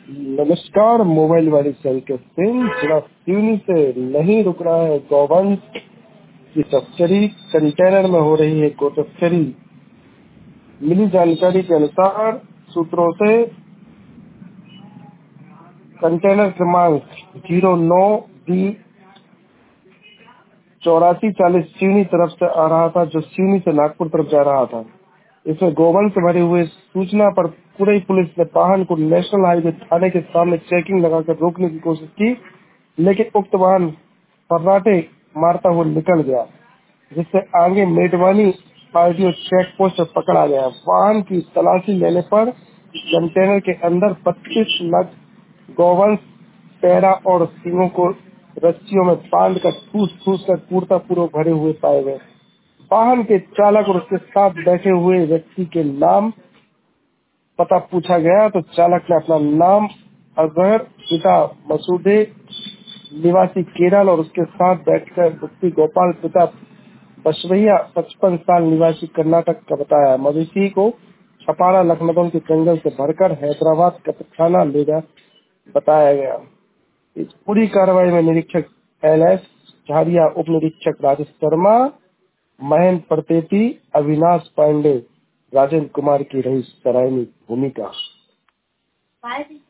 नमस्कार। मोबाइल वाली सर्कस सिंह जिला सिवनी से नहीं रुक रहा है गौवंश की तस्करी। कंटेनर में हो रही है गो तस्करी। मिली जानकारी के अनुसार सूत्रों से कंटेनर क्रमांक 09B8440 सिवनी तरफ से आ रहा था, जो सिवनी से नागपुर तरफ जा रहा था। इसमें गोवंश से भरे हुए सूचना पर कुरई पुलिस ने वाहन को नेशनल हाईवे थाने के सामने चेकिंग लगाकर रोकने की कोशिश की, लेकिन उक्त वाहन फर्राटे मारता हुआ निकल गया, जिससे आगे मेडवानी आरटीओ चेक पोस्ट पर पकड़ा गया। वाहन की तलाशी लेने पर कंटेनर के अंदर 25 नग गोवंश पैरा और सींगों को रस्सियों में बांध कर ठूस कर पूर्णतः पूर्व भरे हुए पाए गए। वाहन के चालक और उसके साथ बैठे हुए व्यक्ति के नाम पता पूछा गया तो चालक ने अपना नाम अजहर, पिता मसूदे निवासी केरल, और उसके साथ बैठकर व्यक्ति गोपाल, पिता बशवैया 55 साल निवासी कर्नाटक का बताया। मवेशी को छपारा लखनऊ के जंगल से भरकर हैदराबाद कब्रिस्तान ले जा बताया गया। इस पूरी कार्रवाई में निरीक्षक LS झारिया, उप निरीक्षक राजेश शर्मा, महेंद्र प्रतेती, अविनाश पांडे, राजेंद्र कुमार की रही सराहनीय भूमिका।